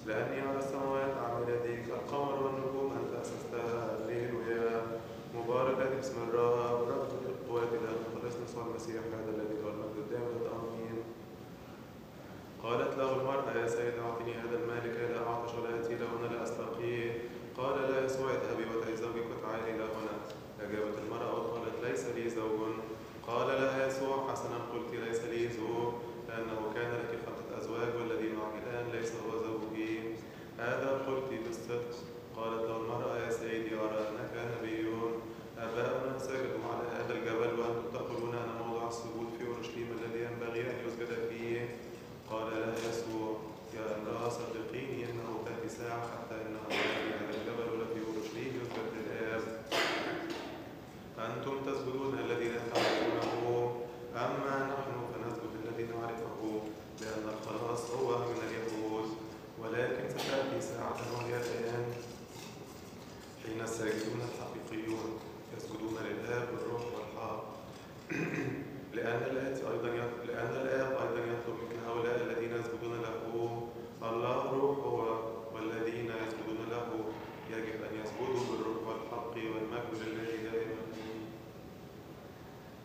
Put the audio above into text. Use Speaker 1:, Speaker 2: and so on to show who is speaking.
Speaker 1: لأني أرى السماوات عمل يديك، القمر والنجوم أنت أسستها، هللويا. مبارك اسم الرب رب القوات إله خلصنا يسوع المسيح هذا الذي له المجد الدائم آمين. قالت له المرأة يا سيد أعطني هذا المال كي لا أعطش ولا يأتي له هنا لا أستقيه. قال لا يسوع اذهبي واتي زوجك وتعالي إلى هنا. أجابت المرأة وقالت ليس لي زوج. قال لها يسوع حسنا قلت ليس